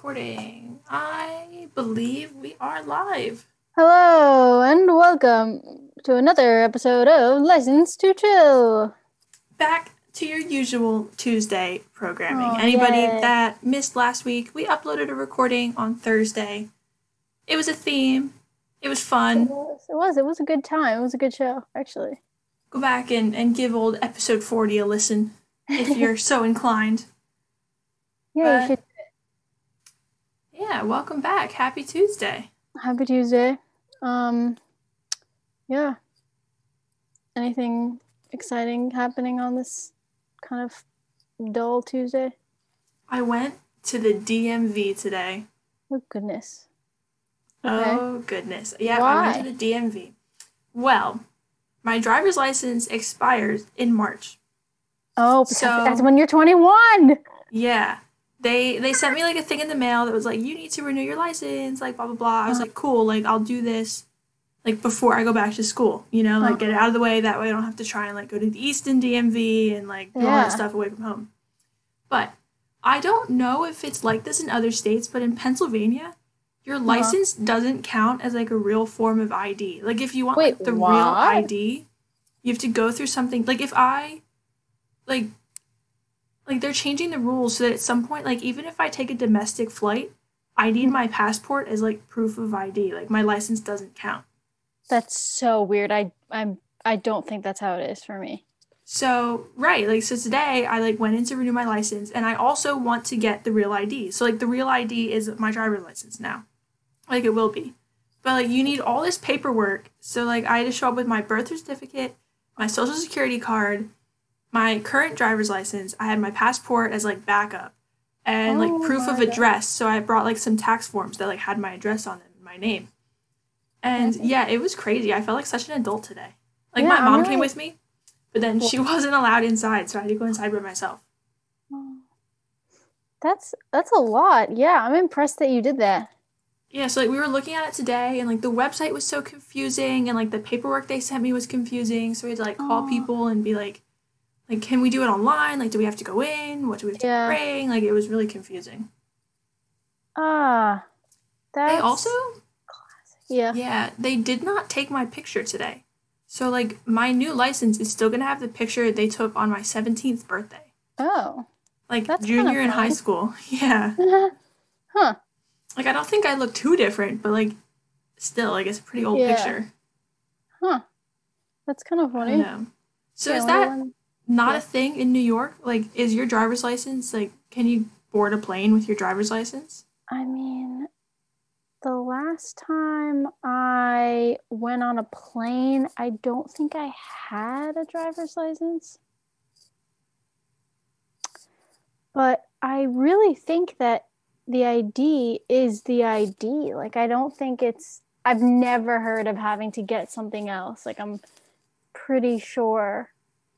recording. I believe we are live. Hello and welcome to another episode of License to Chill. Back to your usual Tuesday programming. Oh, Anybody yay. that missed last week, we uploaded a recording on Thursday. It was a theme. It was fun. It was a good time. It was a good show, actually. Go back and give old episode 40 a listen if you're so inclined. Yeah, you But should. yeah, welcome back. Happy Tuesday. Happy Tuesday. Um, yeah. Anything exciting happening on this kind of dull Tuesday? I went to the DMV today. Oh, goodness. Okay. Oh, goodness. Yep, I went to Why? the DMV. Well, my driver's license expires in March. Oh, because that's So, when you're 21. yeah. They sent me like a thing in the mail that was like, you need to renew your license, like blah blah blah. I was Uh, like, cool, like I'll do this like before I go back to school, like get it out of the way, that way I don't have to try and like go to the Easton DMV and like do all that yeah. stuff away from home. But I don't know if it's like this in other states, but in Pennsylvania, your Uh-huh. license doesn't count as like a real form of ID. Like if you want Wait, like the real what? ID, you have to go through something like if I like they're changing the rules so that at some point, like even if I take a domestic flight, I need my passport as like proof of ID. Like my license doesn't count. That's so weird. I don't think that's how it is for me. So right, like so today I like went in to renew my license and I also want to get the real ID. So like the real ID is my driver's license now. Like it will be. But like you need all this paperwork. So like I had to show up with my birth certificate, my social security card, my current driver's license. I had my passport as like backup and like Oh proof of my God. address. So I brought like some tax forms that like had my address on them and my name. And Okay. yeah, it was crazy. I felt like such an adult today. Like Yeah, my I'm mom came really. with me, but then Well, she wasn't allowed inside, so I had to go inside by myself. that's a lot. Yeah, I'm impressed that you did that. Yeah, so like we were looking at it today and like the website was so confusing and like the paperwork they sent me was confusing, so we had to like call Oh, people and be like can we do it online? Like do we have to go in? What do we have to yeah. bring? Like it was really confusing. Ah, They also, that's yeah. yeah, they did not take my picture today. So like my new license is still going to have the picture they took on my 17th birthday. Oh, Like that's kind of junior in high funny. school. Yeah. Huh. Like I don't think I look too different, but like still like it's a pretty old Yeah. picture. Huh. That's kind of I don't funny. know. So Yeah, I is wonder that when. not a Yeah. thing in New York? Like is your driver's license like can you board a plane with your driver's license? I mean, the last time I went on a plane, I don't think I had a driver's license. But I really think that the ID is the ID. Like, I don't think I've never heard of having to get something else. Like, I'm pretty sure.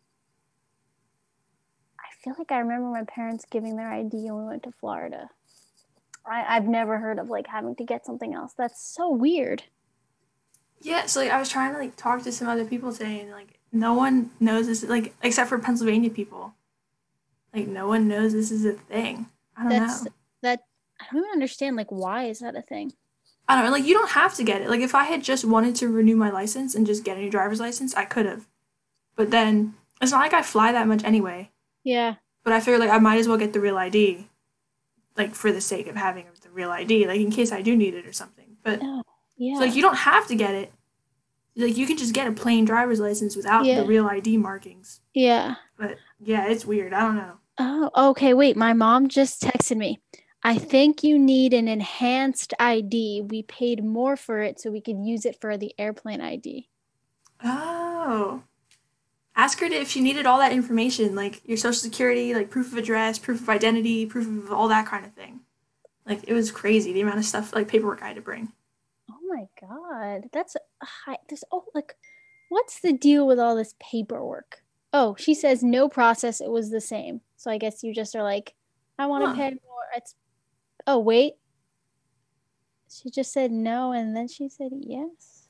I feel like I remember my parents giving their ID when we went to Florida. I've never heard of like having to get something else. That's so weird. Yeah, so like I was trying to like talk to some other people today and like no one knows this like except for Pennsylvania people. Like no one knows this is a thing. I don't That's know. that. I don't even understand. Like, why is that a thing? I don't know, like you don't have to get it. Like if I had just wanted to renew my license and just get a new driver's license, I could have. But then it's not like I fly that much anyway. Yeah. But I figured like I might as well get the real ID, like for the sake of having the real ID, like in case I do need it or something. But Oh, so like yeah. you don't have to get it. Like you can just get a plain driver's license without the Yeah. real ID markings. Yeah. But yeah, it's weird. I don't know. Oh, okay. Wait, my mom just texted me. I think you need an enhanced ID. We paid more for it so we could use it for the airplane ID. Oh. Ask her if she needed all that information, like your social security, like proof of address, proof of identity, proof of all that kind of thing. Like it was crazy the amount of stuff like paperwork I had to bring. Oh my God. That's high. This, oh, like, what's the deal with all this paperwork? Oh, she says no process. It was the same. So I guess you just are like, I want to Huh. pay more. Oh, wait. She just said no and then she said yes.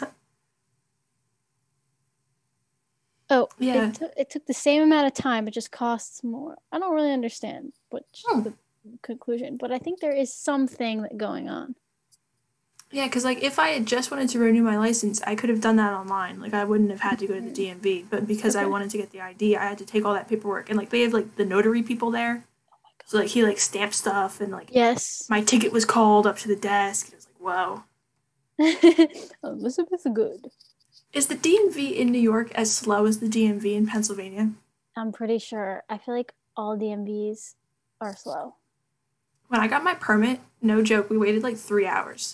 Oh, Yeah. it took the same amount of time. It just costs more. I don't really understand what Hmm. the conclusion, but I think there is something going on. Yeah, because like if I had just wanted to renew my license, I could have done that online. Like I wouldn't have had to go to the DMV. But because I Okay. wanted to get the ID, I had to take all that paperwork. And like they have like the notary people there, so like he like stamped stuff and like Yes. my ticket was called up to the desk. And I was like, whoa. Elizabeth Good. Is the DMV in New York as slow as the DMV in Pennsylvania? I'm pretty sure. I feel like all DMVs are slow. When I got my permit, no joke, we waited like 3 hours.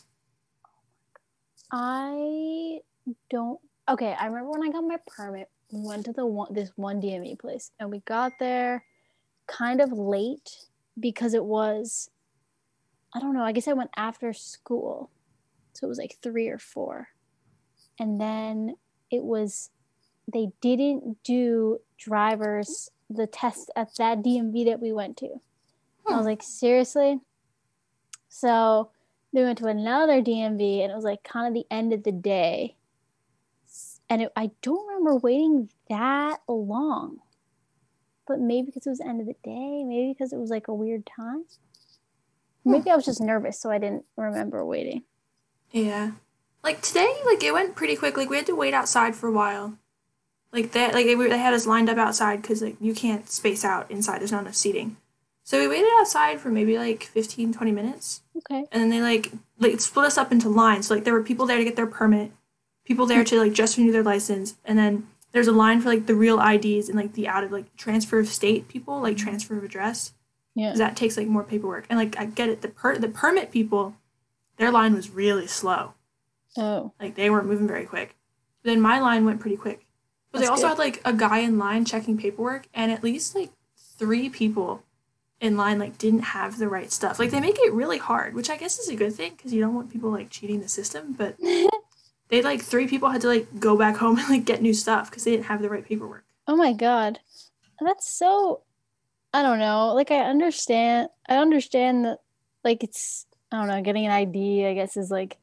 I don't. Okay, I remember when I got my permit, we went to this one DMV place, and we got there kind of late because it was, I don't know. I guess I went after school, so it was like 3 or 4, and then it was they didn't do drivers the test at that DMV that we went to. I was like, seriously? So we went to another DMV, and it was like kind of the end of the day. And I don't remember waiting that long, but maybe because it was the end of the day, maybe because it was like a weird time. Maybe I was just nervous, so I didn't remember waiting. Yeah. Like today, like it went pretty quick. Like we had to wait outside for a while. Like they had us lined up outside because like you can't space out inside. There's not enough seating. So we waited outside for maybe like 15, 20 minutes. Okay. And then they like split us up into lines. So like there were people there to get their permit, people there to like just renew their license, and then there's a line for like the real IDs and like the out of like transfer of state people, like transfer of address. Yeah. Because that takes like more paperwork. And like I get it, the permit people, their line was really slow. Oh. Like they weren't moving very quick. But then my line went pretty quick. But they also had like a guy in line checking paperwork, and at least like 3 people in line like didn't have the right stuff. Like they make it really hard, which I guess is a good thing because you don't want people like cheating the system. But they like 3 people had to like go back home and like get new stuff because they didn't have the right paperwork. Oh my God. That's so, I don't know. Like I understand that like it's, I don't know, getting an ID, I guess, is like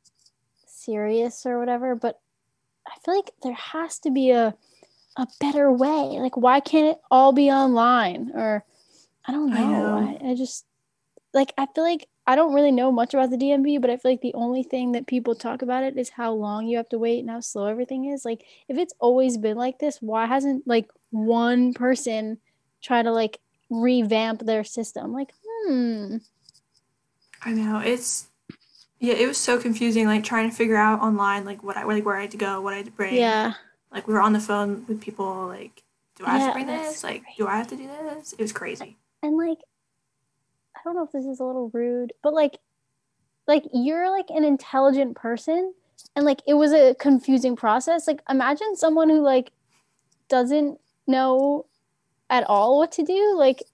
serious or whatever, but I feel like there has to be a better way. Like why can't it all be online? Or I don't know. I know. I just like I feel like I don't really know much about the DMV, but I feel like the only thing that people talk about it is how long you have to wait and how slow everything is. Like if it's always been like this, why hasn't like one person try to like revamp their system? Like, I know. Yeah, it was so confusing like trying to figure out online like where I had to go, what I had to bring. Yeah. Like we were on the phone with people like, do I have to bring this? Like, crazy. do I have to do this? It was crazy. And like I don't know if this is a little rude, but like you're like an intelligent person and like it was a confusing process. Like imagine someone who like doesn't know at all what to do. Like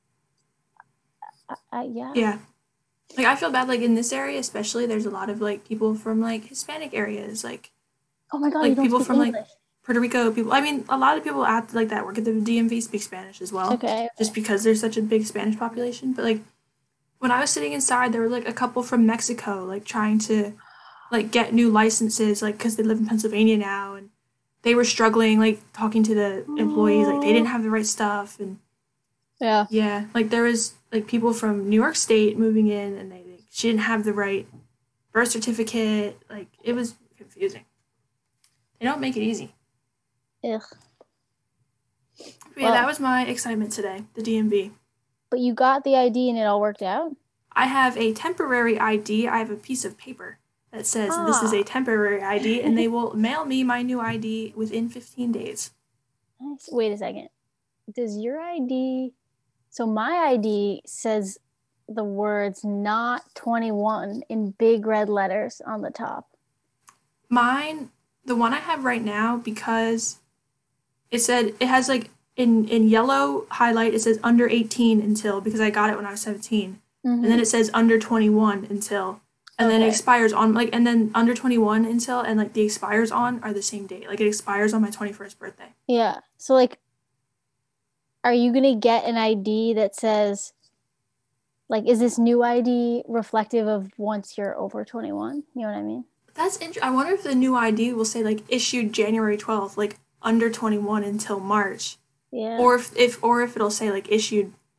yeah. Yeah. Like I feel bad like in this area especially there's a lot of like people from like Hispanic areas like Oh my God, you like don't people speak from English. like Puerto Rico people. I mean a lot of people at like that work at the DMV speak Spanish as well. Okay. Just because there's such a big Spanish population. But like when I was sitting inside there were like a couple from Mexico like trying to like get new licenses like because they live in Pennsylvania now and they were struggling like talking to the employees like they didn't have the right stuff and Yeah. like there was like people from New York State moving in and she didn't have the right birth certificate. Like it was confusing. They don't make it easy. Ugh. But yeah, that was my excitement today, the DMV. But you got the ID and it all worked out? I have a temporary ID. I have a piece of paper that says this is a temporary ID and they will mail me my new ID within 15 days. Nice. Wait a second. Does your ID... So my ID says the words not 21 in big red letters on the top. Mine, the one I have right now, because it has like in yellow highlight, it says under 18 until, because I got it when I was 17. And then it says under 21 until, and then it expires on like, and then under 21 until, and like the expires on are the same date. Like it expires on my 21st birthday. Yeah. So like, are you going to get an ID that says, like, is this new ID reflective of once you're over 21? You know what I mean? That's interesting. I wonder if the new ID will say like issued January 12th, like under 21 until March. Yeah. Or if it'll say like issued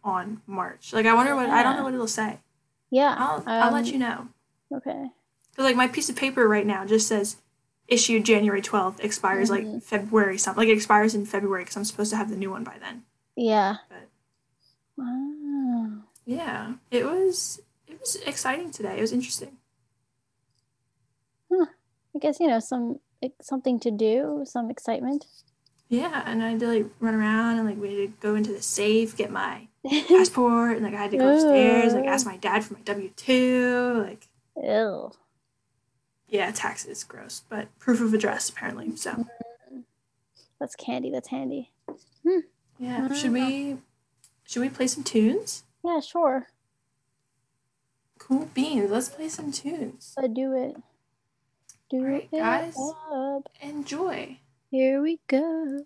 on March. Like, I wonder what, I don't know what it'll say. Yeah. I'll let you know. Okay. Because, like, my piece of paper right now just says issued January 12th, expires, like, February something. Like, it expires in February because I'm supposed to have the new one by then. Yeah. But, wow. yeah. It was exciting today. It was interesting. Huh. I guess, something to do, some excitement. Yeah, and I had to, like, run around, and, like, we had to go into the safe, get my passport, and, like, I had to go upstairs, like, ask my dad for my W-2, like... Ew. Yeah, taxes, gross, but proof of address, apparently, so... That's candy, that's handy. Yeah, should we play some tunes? Yeah, sure. Cool beans, let's play some tunes. Do it. Do right, it guys, up. Enjoy. Here we go.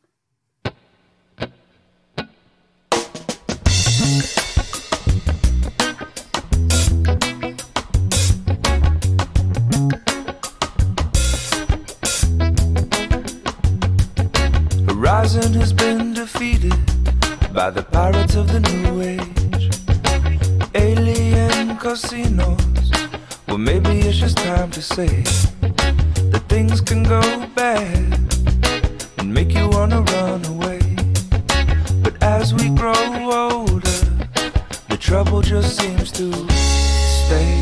Horizon has been defeated by the pirates of the new age. Alien casinos. Well, maybe it's just time to say that things can go bad and make you wanna run away. But as we grow older, the trouble just seems to stay.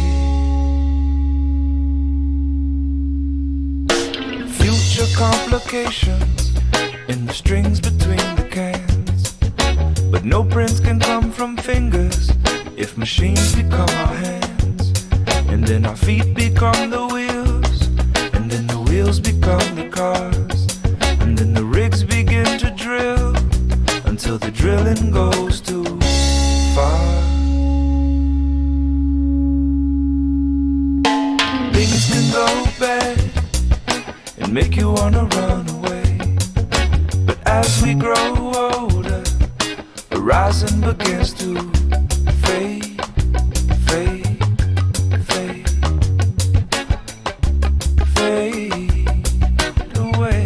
Future complications in the strings between the cans. But no prints can come from fingers if machines become our hands. And then our feet become the wheels, and then the wheels become the cars, and then the rigs begin to drill until the drilling goes too far. Things can go bad and make you wanna run away. But as we grow older, horizon begins to fade, fade, fade, fade away.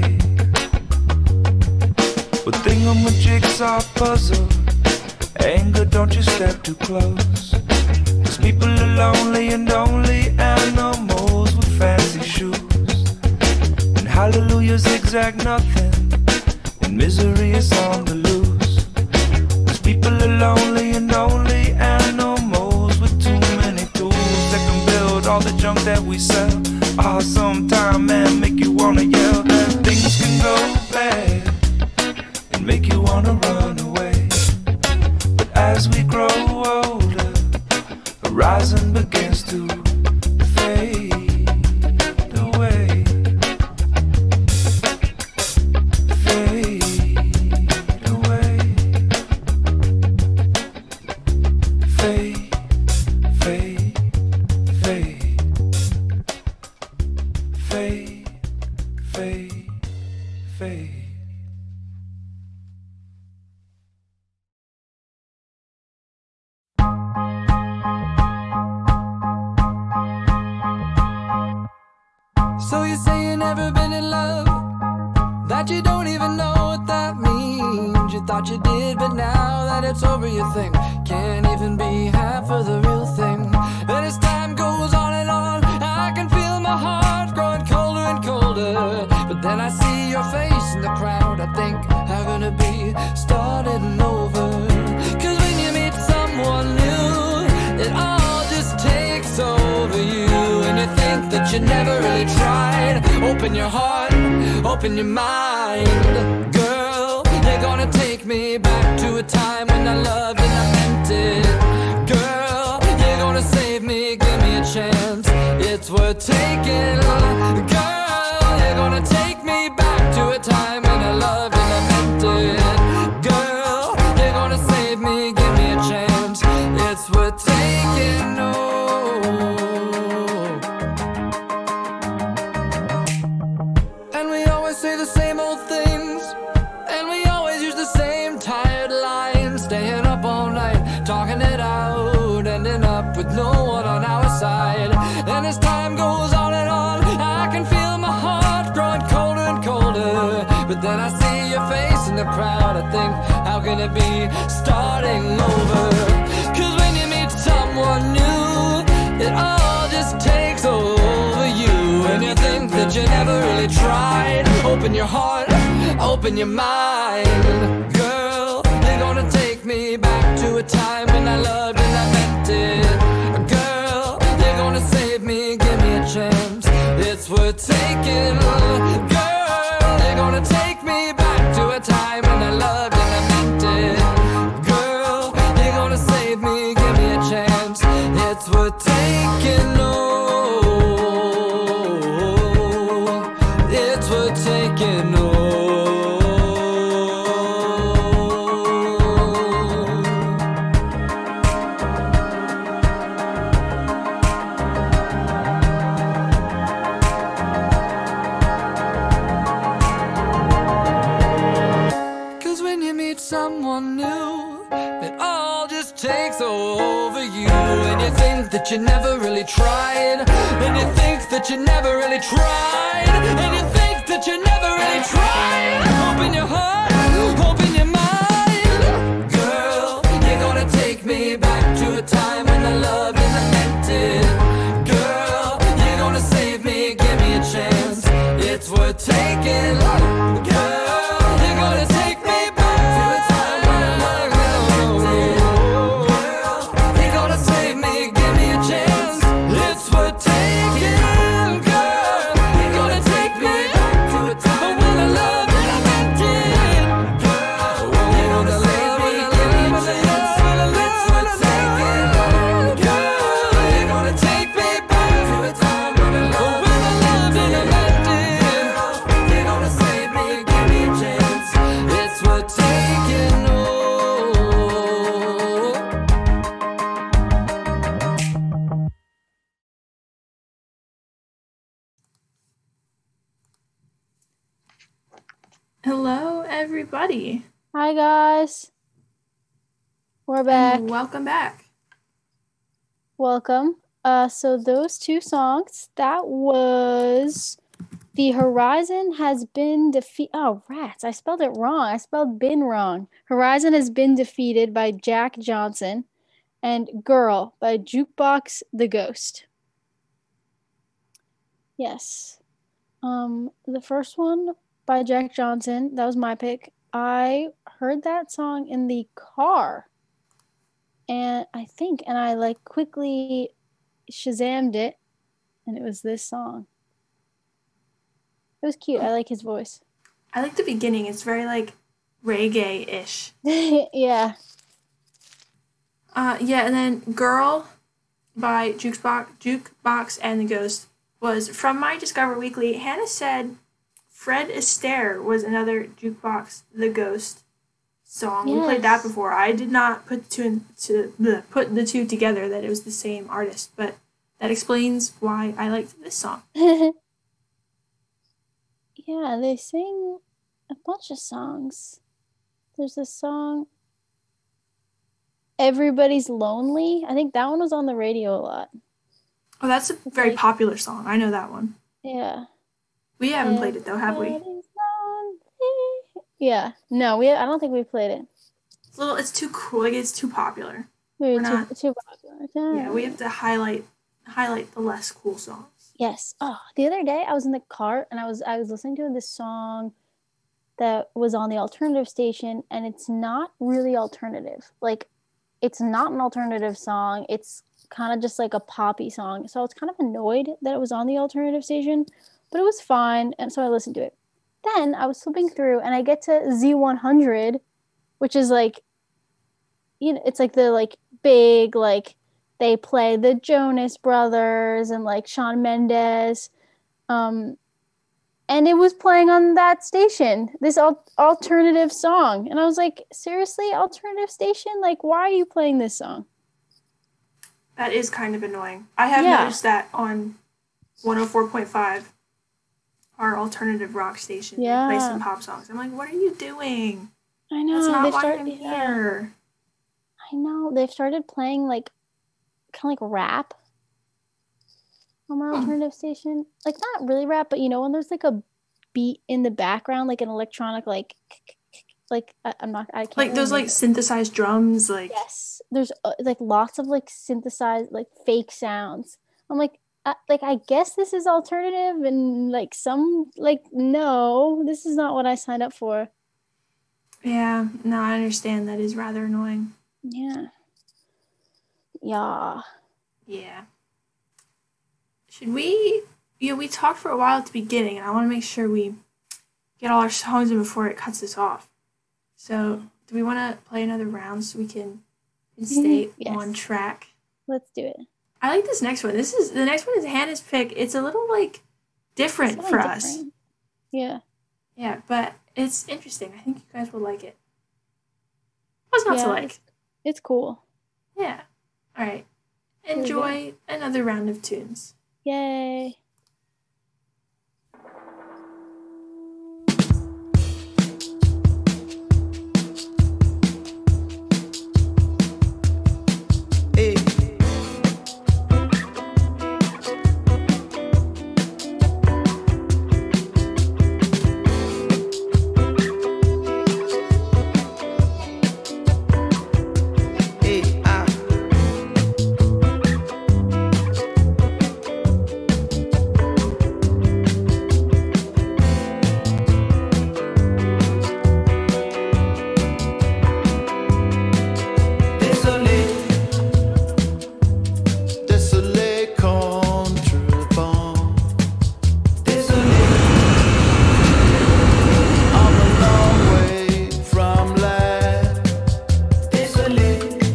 But thingamajigsaw puzzle, anger, don't you step too close. 'Cause people are lonely and only animals with fancy shoes. And hallelujah zigzag nothing, and misery is on the loose. 'Cause people are lonely and only animals with too many tools that can build all the junk that we sell. Ah, sometime, man, make you wanna yell. Things can go bad and make you wanna run away. But as we grow older, horizon begins to fade away. Fade away. Fade, fade, fade. Fade, fade, fade. So you say you never been in love, that you don't even know what that means. You thought you did, but now that it's over you think can't even be half of the real thing. And as time goes on and on, I can feel my heart growing colder and colder. But then I see your face in the crowd, I think I'm gonna be starting over. 'Cause when you meet someone new, it all just takes over you. And you think that you never really tried. Open your heart, open your mind. Girl, you're gonna take me back to a time when I loved and I meant it. Girl, you're gonna save me, give me a chance. It's worth taking. Girl, you're gonna take me back to a time when I loved and I meant it. Girl, you're gonna save me, give me a chance. It's worth taking. Oh. And we always say the same old things, and we always use the same tired lines. Staying up all night, talking it out, ending up with no one on our side. And as time goes on and on, I can feel my heart growing colder and colder. But then I see your face in the the crowd, I think, how can it be starting over? Cause when you meet someone new, it all just takes over you. And you think that you never really tried. Open your heart, open your mind. Girl, you're gonna take me back to a time when I loved and I meant it. Girl, you're gonna save me, give me a chance. It's worth taking. Girl, you're gonna take me back to a time when I loved and I meant it. Girl, you're gonna save me, give me a chance. It's worth taking. Oh, it's worth taking. Oh. Cause when you meet someone new, it all just takes over you. And you think that you never really tried. And you think that you never really tried. And you think that you never really tried. Open your heart, open your mind. Girl, you're gonna take me back to a time when I loved and I meant it. Girl, you're gonna save me, give me a chance. It's worth taking. Girl, you're gonna take me back to a time when I loved and I meant it. Girl, you're gonna save me, give me a chance. It's worth taking. Girl, you're gonna take me back to a time when I loved and I meant it. Girl, you're gonna save me, give me a chance. It's worth taking. Girl, you're gonna take me back to a time when I loved and I meant it. You're gonna save me, give me a chance. It's worth taking. Oh. Hello, everybody. Hi guys. We're back. And welcome back. Welcome. So those two songs, that was The Horizon Has Been Defeated. Oh, rats. I spelled it wrong. I spelled been wrong. Horizon Has Been Defeated by Jack Johnson and Girl by Jukebox the Ghost. Yes. The first one by Jack Johnson, that was my pick. I heard that song in the car. And I like quickly Shazammed it, and it was this song. It was cute. I like his voice. I like the beginning. It's very like reggae-ish. Yeah. Yeah, and then Girl by Jukebox and the Ghost was from my Discover Weekly. Hannah said Fred Astaire was another Jukebox the Ghost song. Yes. We played that before. I did not put put the two together that it was the same artist, but that explains why I liked this song. Yeah, they sing a bunch of songs. There's a song Everybody's Lonely. I think that one was on the radio a lot. Oh, that's a very popular song. I know that one. Yeah. We haven't played it though, have we? Everybody's lonely. Yeah. No, I don't think we played it. It's too cool. Like, it's too popular. We were We're too popular. Yeah, we have to highlight the less cool songs. Yes. Oh, the other day I was in the car and I was listening to this song that was on the alternative station, and it's not really alternative. Like, it's not an alternative song. It's kind of just like a poppy song. So I was kind of annoyed that it was on the alternative station, but it was fine, and so I listened to it. Then I was flipping through and I get to Z100, which is like, you know, it's like the like big, like, they play the Jonas Brothers and like Shawn Mendes, and it was playing on that station, this alternative song, and I was like, seriously, alternative station? Like, why are you playing this song? That is kind of annoying. I have noticed that on 104.5, our alternative rock station. Yeah. They play some pop songs. I'm like, what are you doing? I know. That's not why I'm here. I know. They've started playing like kind of like rap on my alternative station. Like, not really rap, but you know when there's like a beat in the background, like an electronic, like, I'm not. I can't. Like really those make like synthesized drums, like Yes, there's like lots of like synthesized like fake sounds. I'm like I guess this is alternative and like some like no, this is not what I signed up for. yeah. No, I understand. That is rather annoying. Yeah. Yeah. Yeah. Should we? We talked for a while at the beginning, and I want to make sure we get all our songs in before it cuts us off. So, do we want to play another round so we can stay Yes. on track? Let's do it. I like this next one. The next one is Hannah's pick. It's a little like different Something for us. different. Yeah. Yeah, but it's interesting. I think you guys will like it. What's not to like? It's cool. Yeah. All right. we go. Enjoy another round of tunes. Yay. Hey. Hey, ah. Désolé, désolé contrebande. Désolé, I'm a long way from land. Désolé,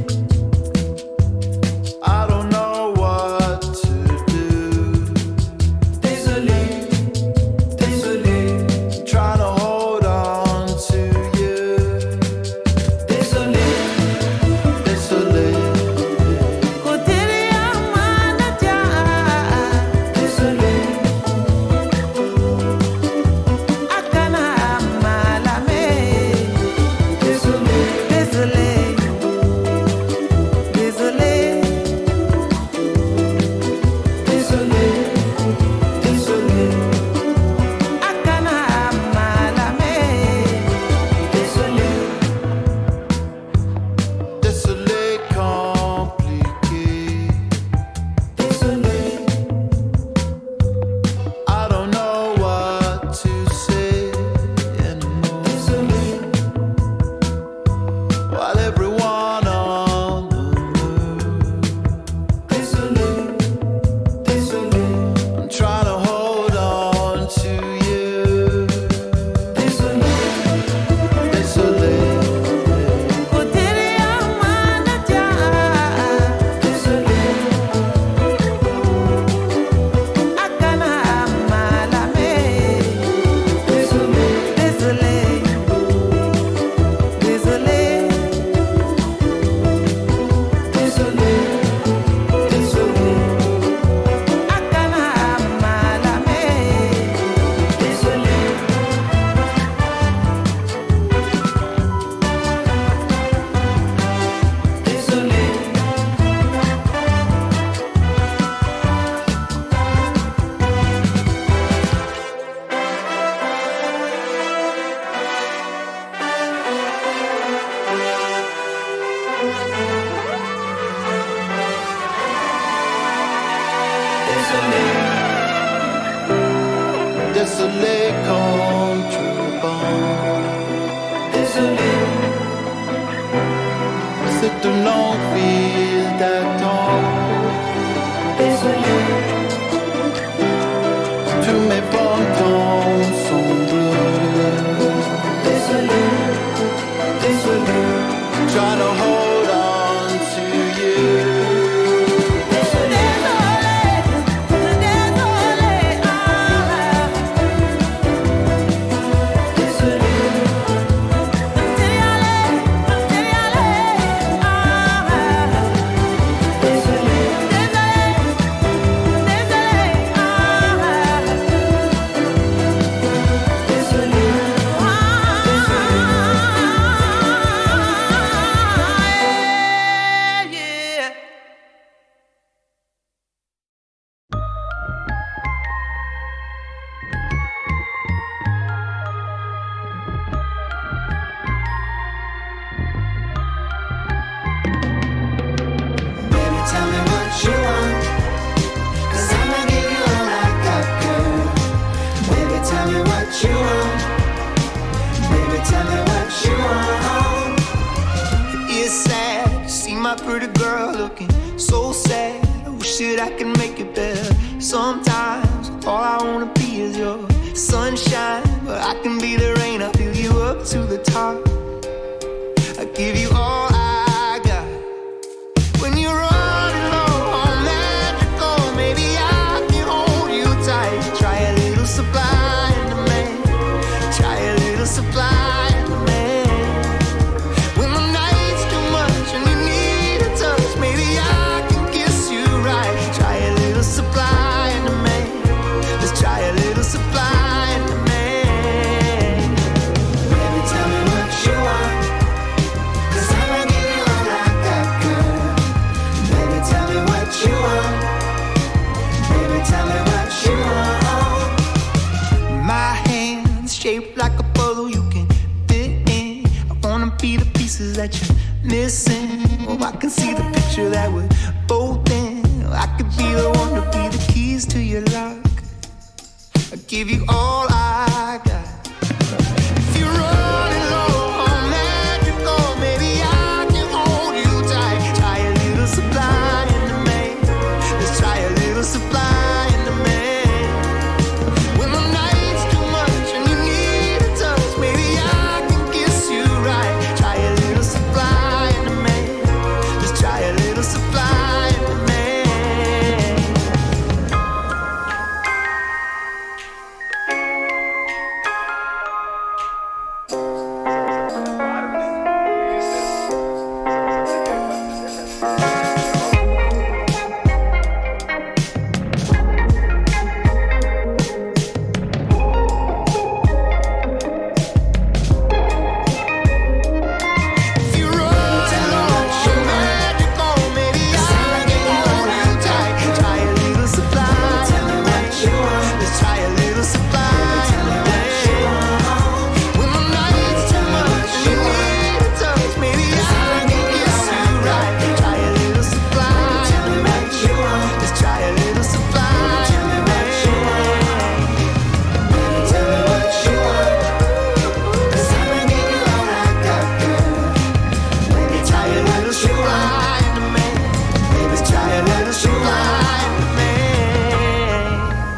I don't know what to do. Désolé, désolé, trying to hold on to you. Désolé, désolé. Désolé, désolé, désolé, désolé, désolé, désolé, compliqué. Désolé, I don't know what to say anymore. Désolé, while everyone on the move. Désolé, désolé, I'm trying to hold on to you. Désolé, désolé, désolé, désolé, désolé, désolé, désolé. Désolé, désolé, désolé contrebande. Désolé, c'est une longue file d'attente. Désolé, tous mes pantons sont bleus. Désolé, désolé, trying to hold on to you. Désolé, désolé, that I can make it better. Sometimes all I wanna be is your sunshine, but I can be the rain. I'll fill you up to the top. I give you all I got. When you're running low on magical, maybe I can hold you tight. Try a little supply and demand. Try a little supply and demand. When the night's too much and you need a touch, maybe I can kiss you right. Try a little supply and demand. Let's try a little supply and demand. Baby, tell me what you want, 'cause I'ma give you all I got, girl. Baby, tell me what you want. Baby, tell me what you want. My hands shaped like a puzzle you can fit in. I wanna be the pieces that you're missing. Oh, I can see the picture that we're both in. I could be the one to be the keys to your lock. I give you all I got. If you're running low on magical, maybe I can hold you tight. Try a little supply and demand. Let's try a little supply and demand. When the night's too much and you need a touch, maybe I can kiss you right. Try a little supply and demand. Let's try a little supply and demand. If you're running low on magical, maybe I can hold you tight. Try a little supply and demand. Let's try a little supply and demand. When the night's too much and you need a touch, maybe I can kiss you right. Try a little supply and demand. Let's try a little supply and demand. Baby, tell me what you want, 'cause I'ma give you all I got, girl. Baby, try a little supply and demand. Baby, try a little supply and demand.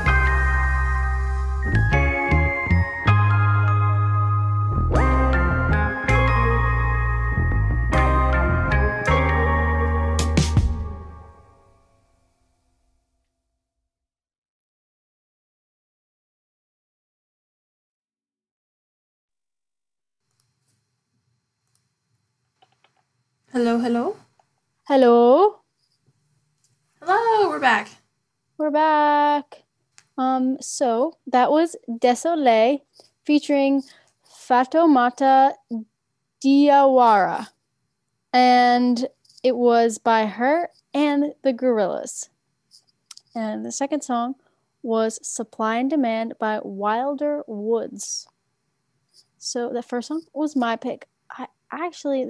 Hello, hello. Hello, Hello, we're back. we're back. So that was Désolé featuring Fatoumata Diawara, and it was by her and the Gorillas. And the second song was Supply and Demand by Wilder Woods. So the first song was my pick. I actually,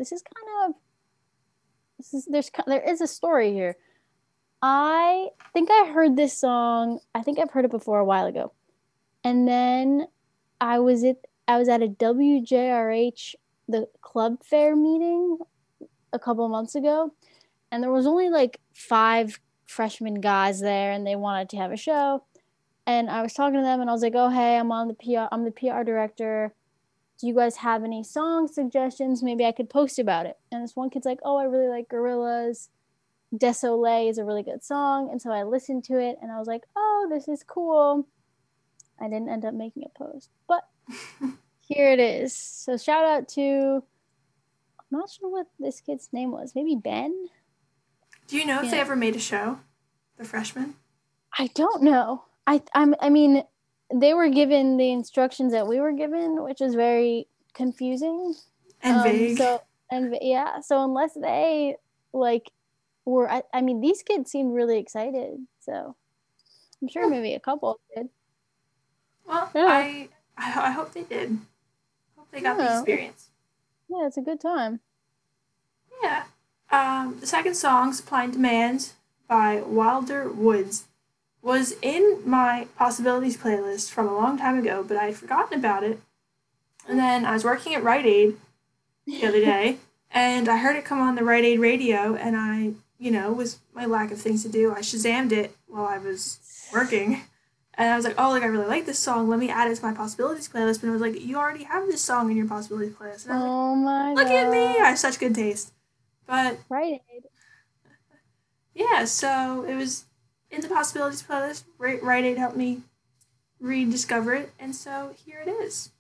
there is a story here. I think I heard this song. I think I've heard it before a while ago. And then I was at a WJRH, the club fair meeting a couple of months ago, and there was only like 5 freshman guys there, and they wanted to have a show. And I was talking to them, and I was like, "Oh, hey, I'm the PR director. Do you guys have any song suggestions? Maybe I could post about it." And this one kid's like, "Oh, I really like Gorillaz. Désolé is a really good song." And so I listened to it, and I was like, "Oh, this is cool." I didn't end up making a post, but here it is. So shout out to, I'm not sure what this kid's name was. Maybe Ben? Do you know if they Yeah. ever made a show? The freshmen? I don't know. I mean, they were given the instructions that we were given, which is very confusing. And vague. So unless they like were, I mean, these kids seemed really excited. So I'm sure maybe a couple did. Well, Yeah. I hope they did. Hope they got the Yeah. experience. Yeah, it's a good time. Yeah. The second song, Supply and Demand by Wilder Woods, was in my possibilities playlist from a long time ago, but I had forgotten about it. And then I was working at Rite Aid the other day, and I heard it come on the Rite Aid radio, and I with my lack of things to do, I Shazammed it while I was working. And I was like, oh, like, I really like this song. Let me add it to my possibilities playlist. But it was like, you already have this song in your possibilities playlist. And I was Oh my like, look god. at me. I have such good taste. But Rite Aid. yeah, so it was in the possibilities playlist. Rite Aid helped me rediscover it. And so here it is.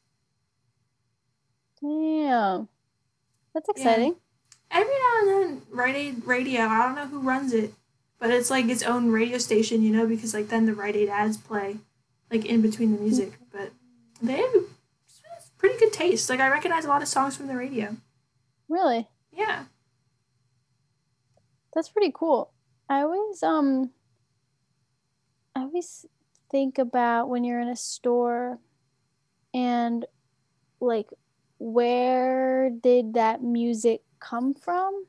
Damn. That's exciting. Every now and then, Rite Aid Radio, I don't know who runs it, but it's like its own radio station, because like then the Rite Aid ads play, like in between the music. But they have pretty good taste. Like I recognize a lot of songs from the radio. Really? Yeah. That's pretty cool. I always think about when you're in a store and like where did that music come from?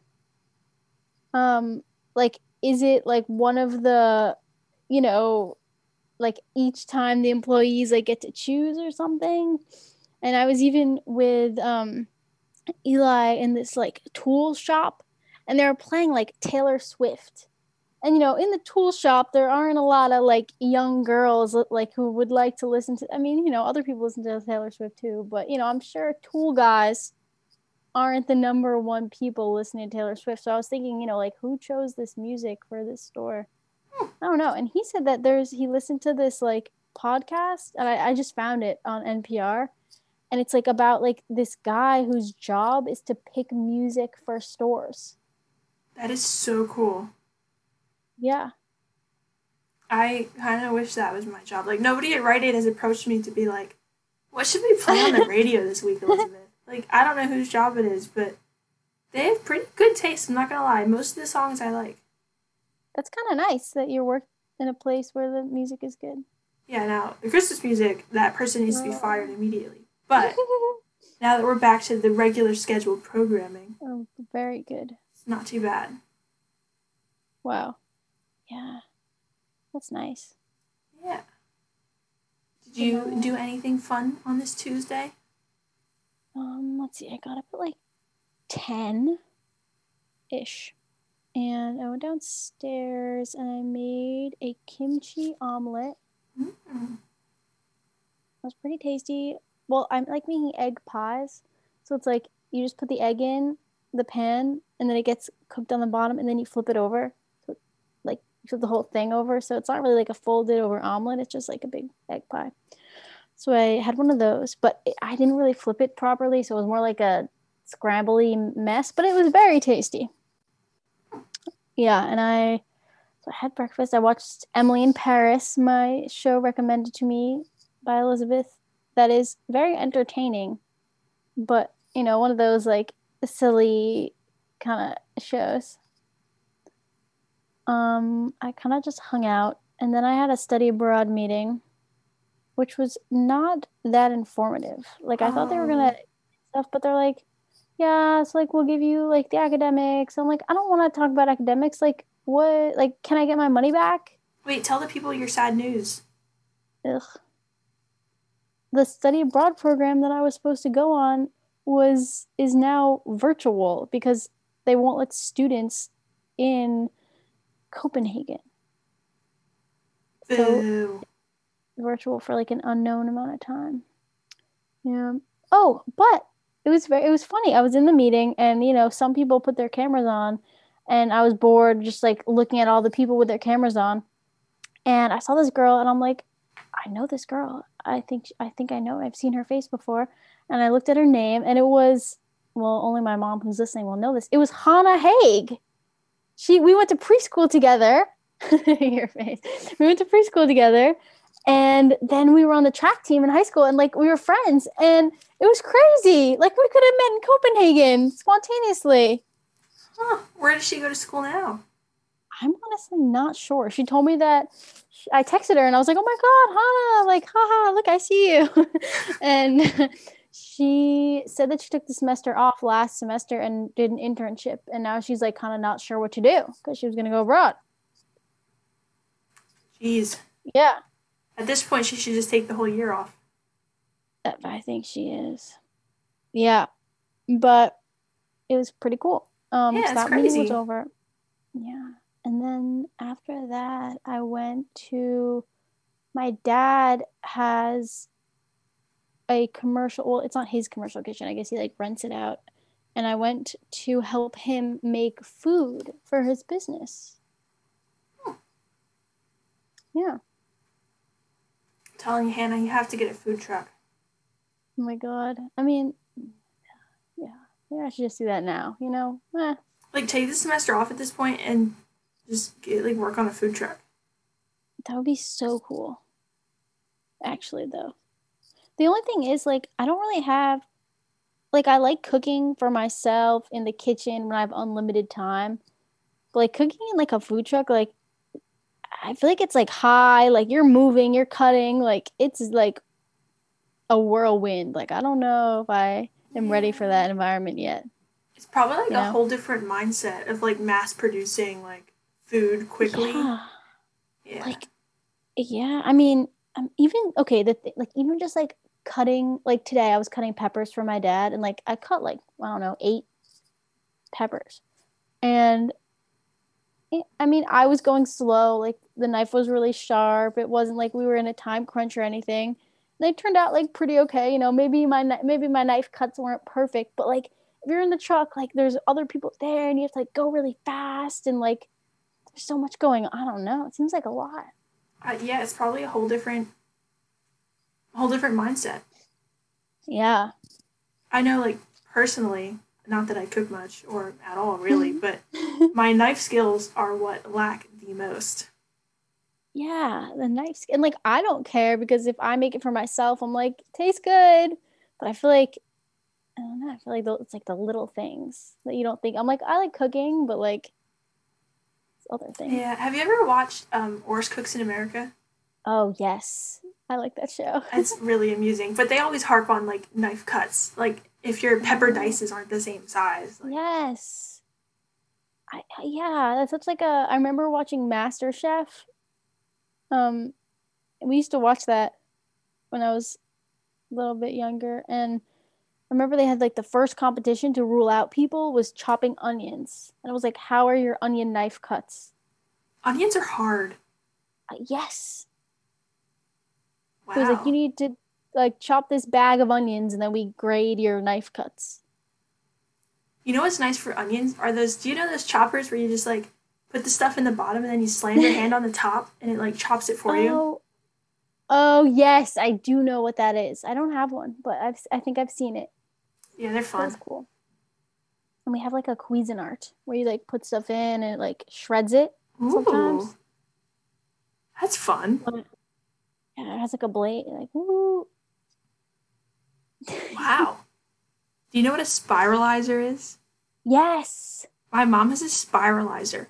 Like is it like one of the, like each time the employees like get to choose or something? And I was even with Eli in this like tool shop, and they were playing like Taylor Swift. And in the tool shop there aren't a lot of like young girls like who would like to listen to, other people listen to Taylor Swift too, but I'm sure tool guys aren't the number one people listening to Taylor Swift. So I was thinking, like who chose this music for this store? I don't know. And he said that he listened to this like podcast, and I just found it on NPR, and it's like about like this guy whose job is to pick music for stores. That is so cool. Yeah. I kind of wish that was my job. Like, nobody at Rite Aid has approached me to be like, what should we play on the radio this week, Elizabeth? Like, I don't know whose job it is, but they have pretty good taste, I'm not going to lie. Most of the songs I like. That's kind of nice that you work in a place where the music is good. Yeah, now, the Christmas music, that person needs to be fired immediately. But now that we're back to the regular scheduled programming. Oh, very good. It's not too bad. Wow. Yeah. That's nice. Yeah. Did you do anything fun on this Tuesday? Let's see. I got up at like 10-ish. And I went downstairs and I made a kimchi omelet. Mm-hmm. It was pretty tasty. Well, I'm like making egg pies. So it's like you just put the egg in the pan and then it gets cooked on the bottom and then you flip it over. So like you flip the whole thing over. So it's not really like a folded over omelet. It's just like a big egg pie. So I had one of those, but I didn't really flip it properly. So it was more like a scrambly mess, but it was very tasty. Yeah, and I had breakfast. I watched Emily in Paris, my show recommended to me by Elizabeth. That is very entertaining, but one of those like silly kind of shows. I kind of just hung out, and then I had a study abroad meeting, which was not that informative. Like I thought they were gonna stuff, but they're like, yeah, it's like we'll give you like the academics. I'm like, I don't want to talk about academics. Like, what? Like, can I get my money back? Wait, tell the people your sad news. Ugh. The study abroad program that I was supposed to go on is now virtual because they won't let students in Copenhagen. Boo. So, virtual for like an unknown amount of time. Yeah. Oh, but it was funny. I was in the meeting and some people put their cameras on and I was bored just like looking at all the people with their cameras on, and I saw this girl and I'm like, I know this girl. I think I know. I've seen her face before. And I looked at her name and it was, well, only my mom who's listening will know this. It was Hannah Haig. We went to preschool together. Your face. We went to preschool together. And then we were on the track team in high school and like we were friends and it was crazy. Like we could have met in Copenhagen spontaneously. Huh. Where does she go to school now? I'm honestly not sure. She told me that I texted her and I was like, oh my God, Hannah, like, haha, look, I see you. And she said that she took the semester off last semester and did an internship. And now she's like kind of not sure what to do because she was going to go abroad. Jeez. Yeah. At this point, she should just take the whole year off. I think she is. Yeah. But it was pretty cool. Yeah, so that crazy. meeting was over. Yeah. And then after that, I went to my dad has a commercial, well, it's not his commercial kitchen. I guess he like rents it out. And I went to help him make food for his business. Yeah. Telling you, Hannah, you have to get a food truck. Oh my God. I mean, yeah. Maybe I should just do that now, you know? Like, take the semester off at this point and just get, like, work on a food truck. That would be so cool. Actually, though. The only thing is, like, I don't really have, like, I like cooking for myself in the kitchen when I have unlimited time. But, like, cooking in, like, a food truck, like, I feel like it's, like, high. Like, you're moving, you're cutting. Like, it's, like, a whirlwind. Like, I don't know if I am ready for that environment yet. It's probably, like, You a know? whole different mindset of, like, mass producing, like, food quickly. Yeah. Yeah. Like, yeah. I mean, even, okay, like, even just, like, cutting, like, today I was cutting peppers for my dad. And, like, I cut, like, I don't know, 8 peppers. And I mean, I was going slow. Like the knife was really sharp. It wasn't like we were in a time crunch or anything. They turned out like pretty okay. You know, maybe my knife cuts weren't perfect, but like if you're in the truck, like there's other people there, and you have to like go really fast, and like there's so much going on. I don't know. It seems like a lot. Yeah, it's probably a whole different mindset. Yeah. I know, like, personally, not that I cook much or at all, really, but my knife skills are what lack the most. Yeah, the knife and like I don't care because if I make it for myself, I'm like tastes good. But I feel like I don't know. I feel like it's like the little things that you don't think. I'm like, I like cooking, but like it's other things. Yeah. Have you ever watched Oris Cooks in America? Oh yes, I like that show. It's really amusing, but they always harp on like knife cuts. Like if your pepper dices aren't the same size. Like, Yes, yeah, that's such like a. I remember watching MasterChef. Um, we used to watch that when I was a little bit younger, and I remember they had like the first competition to rule out people was chopping onions, and it was like, how are your onion knife cuts? onions are hard. Yes. Wow. It was like you need to like chop this bag of onions and then we grade your knife cuts. You know what's nice for onions are those. Do you know those choppers where you just like put the stuff in the bottom and then you slam your hand on the top and it like chops it for you? Oh yes, I do know what that is. I don't have one, but I think I've seen it. Yeah, they're fun. That's cool. And we have like a Cuisinart where you like put stuff in and it like shreds it sometimes. Ooh, that's fun. But, yeah, it has like a blade. Like ooh. Wow. Do you know what a spiralizer is? Yes. My mom has a spiralizer.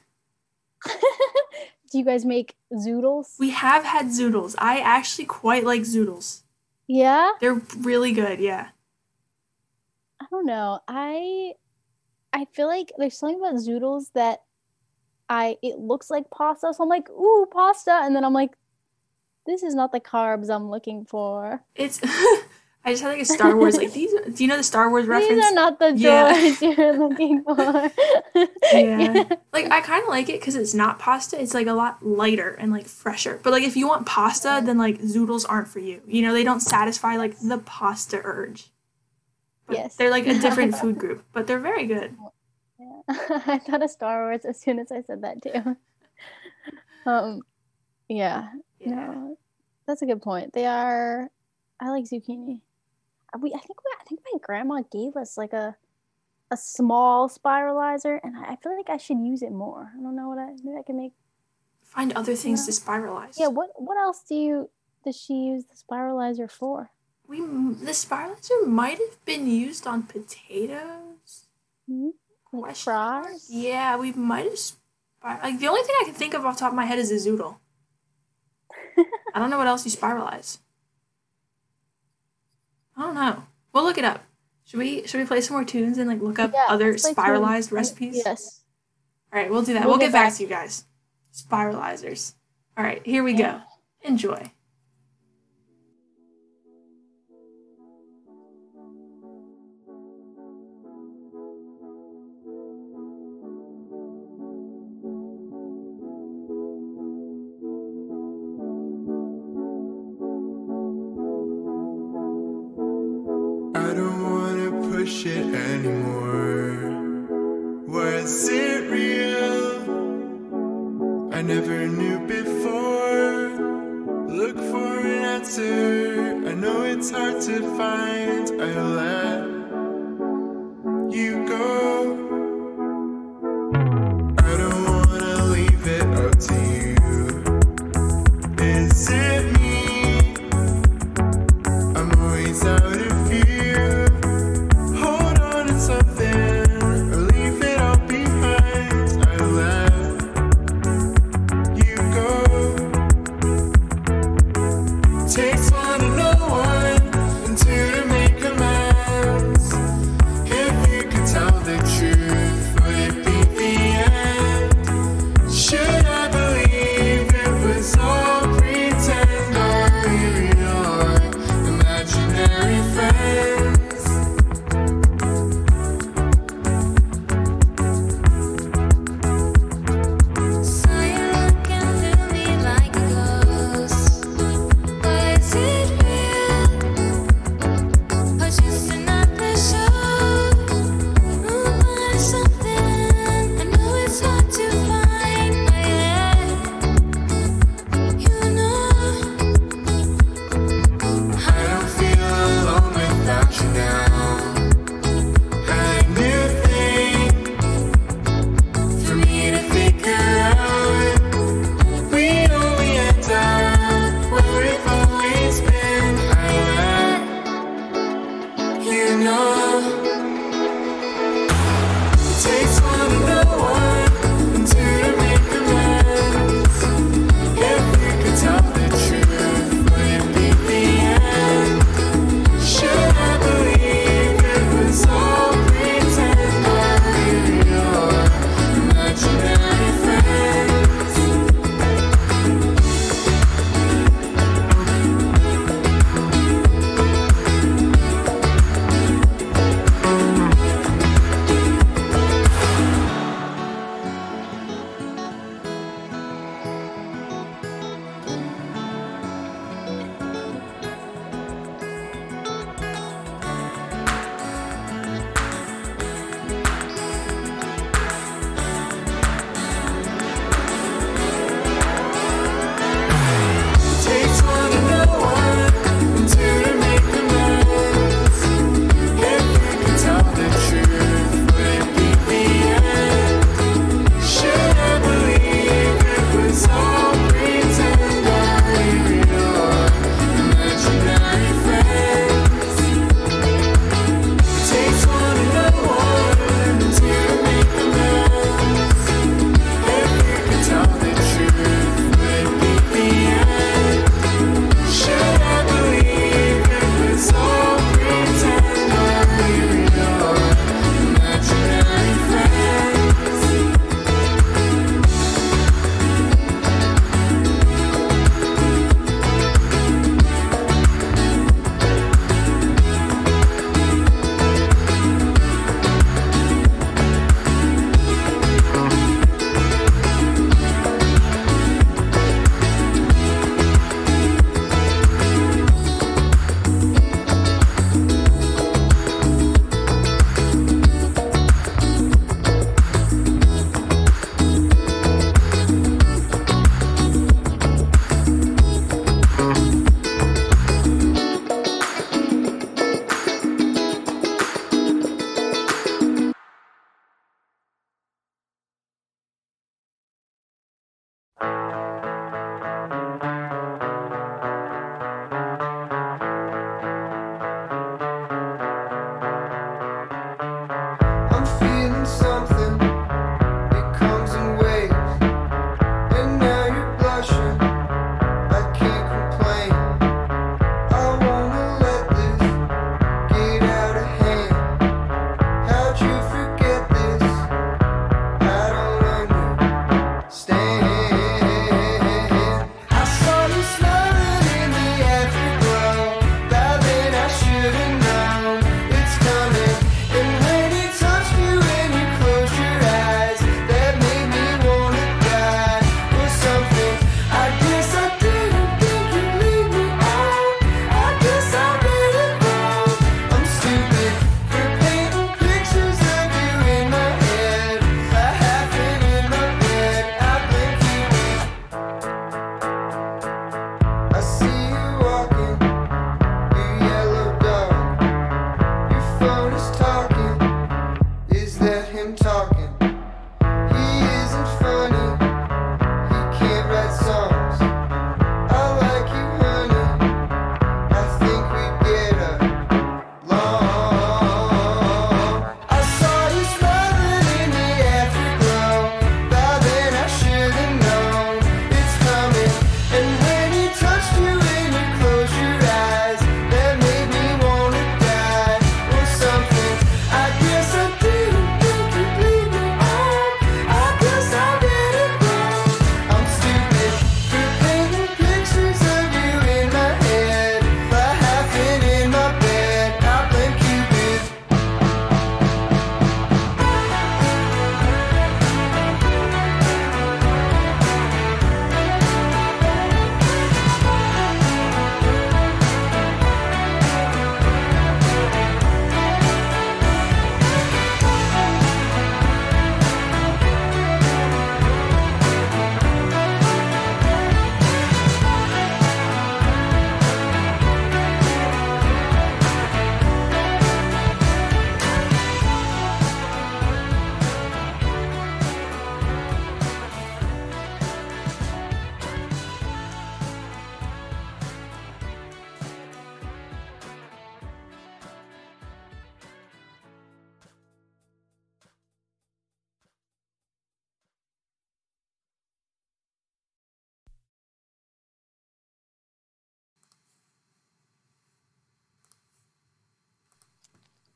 Do you guys make zoodles? We have had zoodles. I actually quite like zoodles. Yeah. They're really good, yeah. I don't know. I feel like there's something about zoodles that it looks like pasta, so I'm like, ooh, pasta, and then I'm like, this is not the carbs I'm looking for. It's I just had like a Star Wars like these. Do you know the Star Wars reference? These are not the joys you're looking for. Yeah. Like I kind of like it because it's not pasta. It's like a lot lighter and like fresher. But like if you want pasta, then like zoodles aren't for you. You know, they don't satisfy like the pasta urge. But Yes. they're like a different food group, but they're very good. Yeah. I thought of Star Wars as soon as I said that too. Yeah. No, that's a good point. They are. I like zucchini. I think my grandma gave us like a small spiralizer, and I feel like I should use it more. I don't know maybe I can make. Find other things to spiralize. Yeah. What else does she use the spiralizer for? The spiralizer might have been used on potatoes. Mm-hmm. Like fries. Yeah, we might have. Like the only thing I can think of off the top of my head is a zoodle. I don't know what else you spiralize. I don't know. We'll look it up. Should we play some more tunes and like look up other spiralized recipes? Yes. All right, we'll do that. We'll get back to you guys. Spiralizers. All right, here we go. Enjoy. shit anymore. Was it real? I never knew before. Look for an answer. I know it's hard to find. I let you go. I don't wanna leave it up to you. Is it me? I'm always out of view. Hold on to something or leave it all behind. I let you go. Takes one to know one and two to make amends. If you could tell the truth, would it be the end? Should I believe it was all pretend?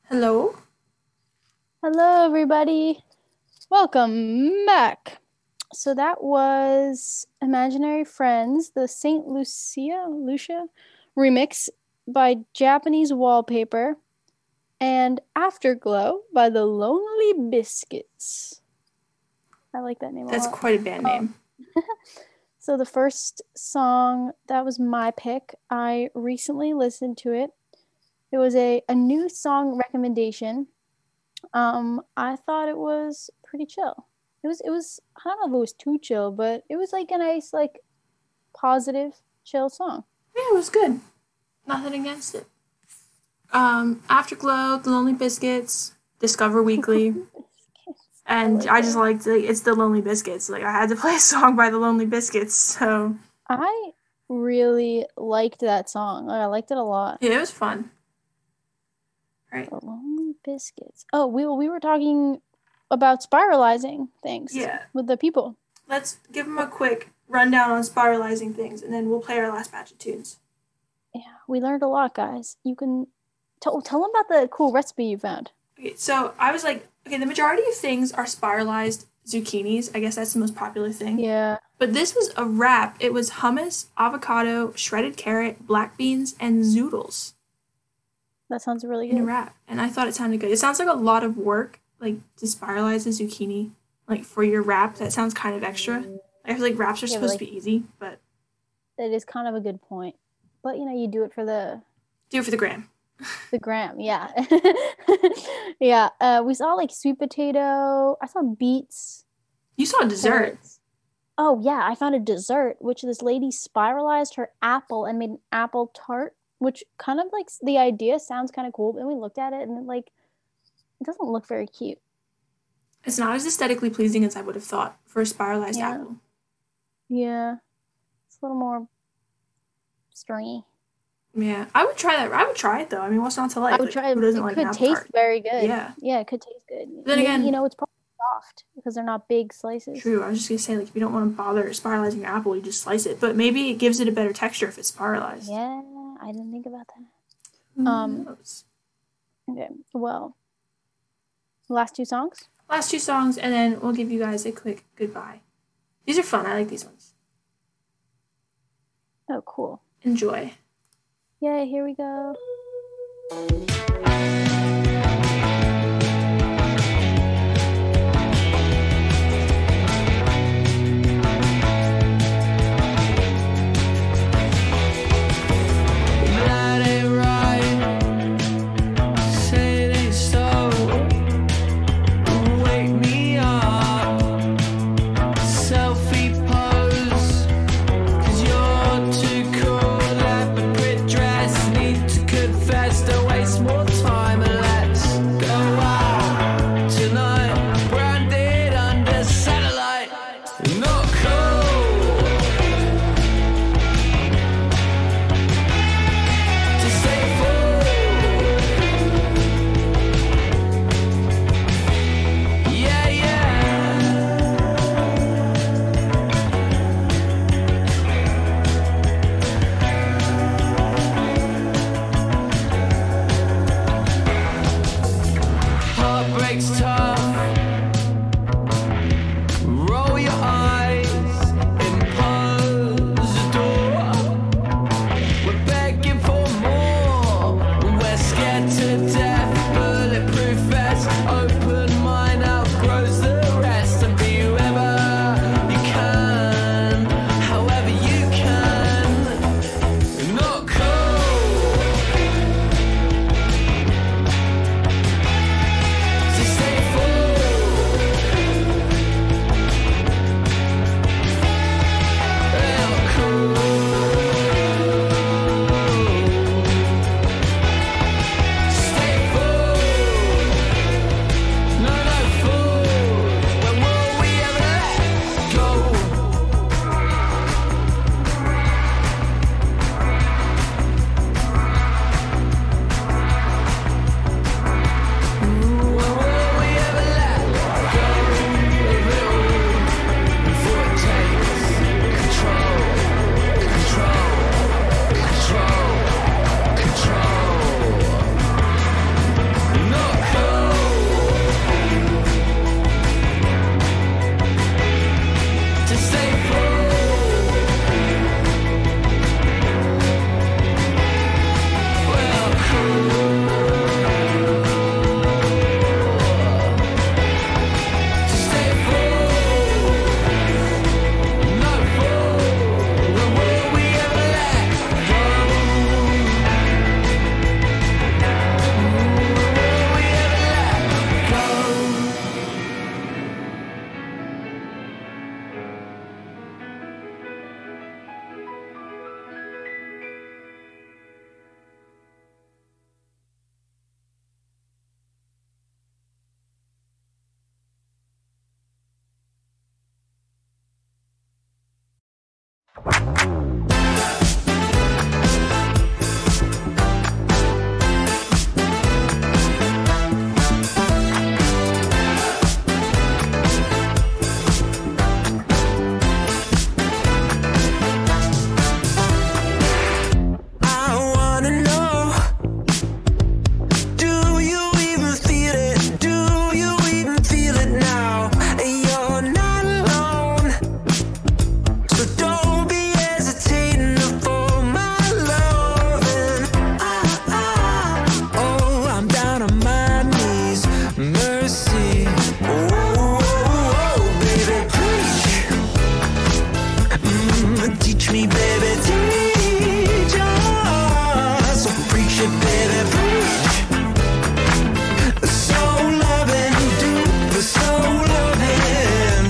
Hello? Hello, everybody. Welcome back. So that was Imaginary Friends, the St. Lucia remix by Japanese Wallpaper, and Afterglow by the Lonely Biscuits. I like that name a That's lot. quite a band name. So the first song, that was my pick. I recently listened to it. It was a new song recommendation. I thought it was pretty chill. It was I don't know if it was too chill, but it was like a nice, like, positive, chill song. Yeah, it was good. Nothing against it. Afterglow, The Lonely Biscuits, Discover Weekly. And I just liked it's The Lonely Biscuits. Like, I had to play a song by The Lonely Biscuits, so I really liked that song. Like, I liked it a lot. yeah, it was fun. Right. The Lonely Biscuits. Oh, we were talking about spiralizing things Yeah. with the people. Let's give them a quick rundown on spiralizing things, and then we'll play our last batch of tunes. Yeah, we learned a lot, guys. You can tell them about the cool recipe you found. Okay, so I was like, okay, the majority of things are spiralized zucchinis. I guess that's the most popular thing. Yeah. But this was a wrap. It was hummus, avocado, shredded carrot, black beans, and zoodles That sounds really in a good. wrap. And I thought it sounded good. It sounds like a lot of work, like, to spiralize a zucchini, like, for your wrap. That sounds kind of extra. I feel like wraps are Yeah, but, supposed like, to be easy, but That is kind of a good point. But, you do it for the do it for the gram. gram. Yeah. Yeah. We saw, like, sweet potato. I saw beets. You saw a dessert. Carrots. Oh, yeah. I found a dessert, which this lady spiralized her apple and made an apple tart, which kind of, like, the idea sounds kind of cool. But then we looked at it and, like, it doesn't look very cute. It's not as aesthetically pleasing as I would have thought for a spiralized Yeah. apple. Yeah. It's a little more stringy. Yeah, I would try that. I would try it though. I mean, what's not to like? I would Like, try it. who It doesn't like an could apple taste tart? very good. Yeah. Yeah, it could taste good. Then Maybe, again- it's probably soft because they're not big slices. True. I was just gonna say, like, if you don't want to bother spiralizing your apple, you just slice it. But maybe it gives it a better texture if it's spiralized. Yeah, I didn't think about that. Who knows? Okay, well, last two songs. Last two songs, and then we'll give you guys a quick goodbye. These are fun. I like these ones. Oh, cool. Enjoy. Yay, here we go. That ain't right. Say it ain't so. Wake me up. Selfie pose. 'Cause you're too cool. Hypocrite dress. Need to confess. Don't waste more I wanna know, do you even feel it? Do you even feel it now? You're not alone, so don't be hesitating for my love. And oh, I'm down on my knees, mercy. Oh, baby, preach. Teach me, baby, teach us. So preach it, baby, preach. So loving, do the so loving.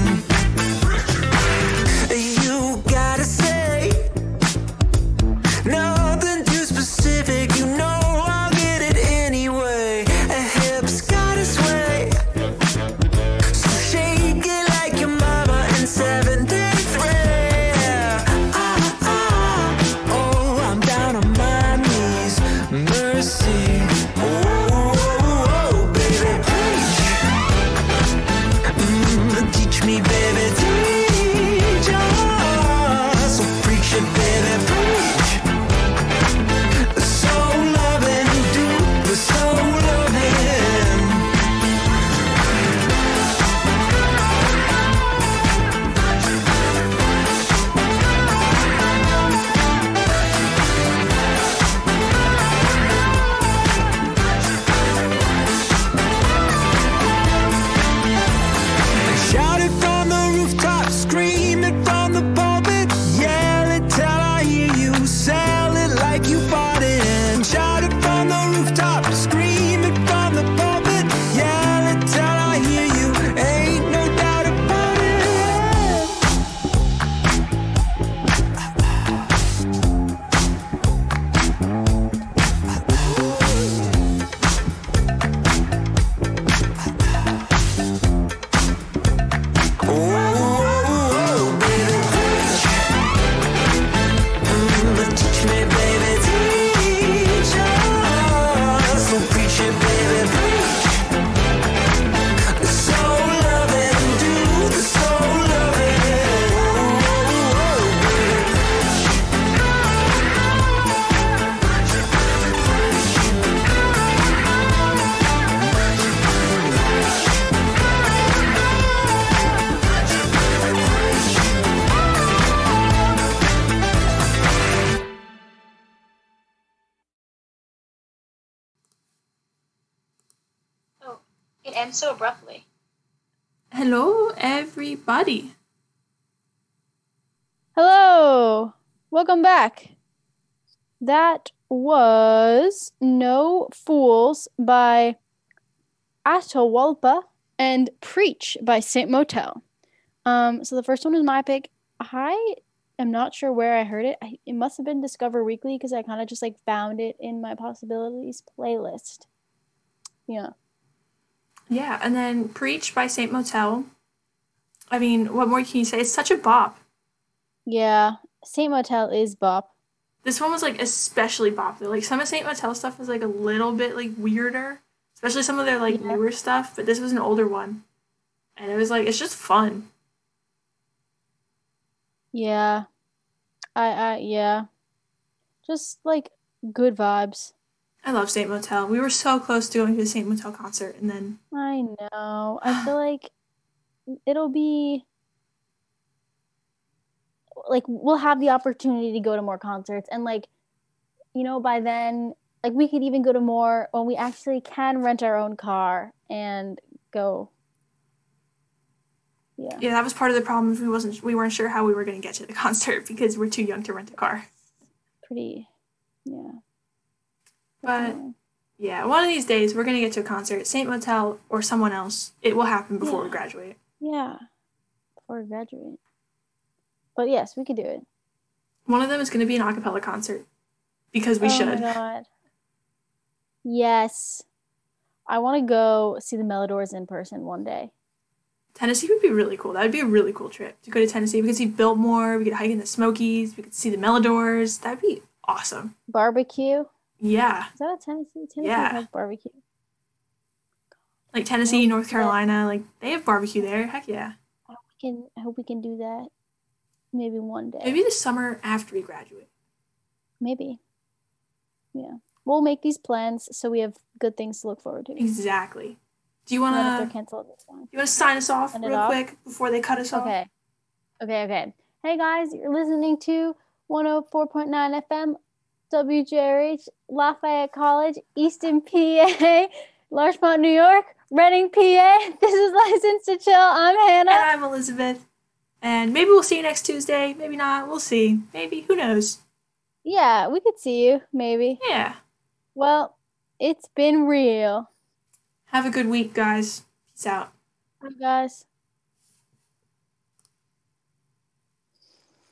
You gotta say nothing too specific. You know I'll get it anyway. A hip's gotta sway. So shake it like your mama in 7-day-3. Oh, I'm down on my knees, mercy. Oh, baby, preach. Teach me, baby, teach us. So preach it, baby, preach. So loving, do the so loving. Shout it from the rooftop, scream it from the pulpit, yell it till I hear you, sell it like you bought it. And shout it from the rooftop, scream it from the pulpit, yell it till I hear you, ain't no doubt about it. Oh, baby, preach. Teach me, baby, teach us. So preach it, baby, preach. So loving, do the so loving. Oh, it ends so abruptly. Hello, everybody. Hello, welcome back. That was No Fools by Atahualpa and Preach by Saint Motel. So the first one was my pick. I am not sure where I heard it. It must have been Discover Weekly because I kind of just like found it in my possibilities playlist. Yeah. Yeah, and then Preach by Saint Motel. I mean, what more can you say? It's such a bop. Yeah, Saint Motel is bop. This one was like especially bop though. Like some of Saint Motel stuff is like a little bit like weirder, especially some of their like Yeah. newer stuff. But this was an older one, and it was like it's just fun. Yeah. Yeah. Just like good vibes. I love Saint Motel. We were so close to going to the Saint Motel concert, and then I know. I feel like it'll be like we'll have the opportunity to go to more concerts and like by then like we could even go to more when we actually can rent our own car and go. Yeah. yeah, that was part of the problem. We weren't sure how we were going to get to the concert because we're too young to rent a car. Pretty. Yeah. But Definitely. yeah, one of these days we're going to get to a concert, Saint Motel or someone else. It will happen before we Yeah. graduate. Yeah. Before we graduate. But yes, we could do it. One of them is going to be an a cappella concert because we Oh should. my god. Yes. I want to go see the Melodors in person one day. Tennessee would be really cool. That would be a really cool trip to go to Tennessee. We could see Biltmore. We could hike in the Smokies. We could see the Melodors. That'd be awesome. Barbecue. Yeah. Is that a Tennessee? Tennessee Yeah. has barbecue. Like Tennessee, North Yeah. Carolina. Like, they have barbecue there. Heck yeah. I hope we can do that. Maybe one day. Maybe the summer after we graduate. Maybe. Yeah. We'll make these plans so we have good things to look forward to. Exactly. Do you And then if want they're to canceled, it's fine. sign us off Send it real off? quick before they cut us off? Okay. Hey guys, you're listening to 104.9 FM, WJRH, Lafayette College, Easton, PA, Larchmont, New York, Reading, PA. This is License to Chill. I'm And Hannah. I'm Elizabeth. And maybe we'll see you next Tuesday. Maybe not. We'll see. Maybe. Who knows? Yeah, we could see you, maybe. Yeah. Well, it's been real. Have a good week, guys. Peace out. Bye, guys.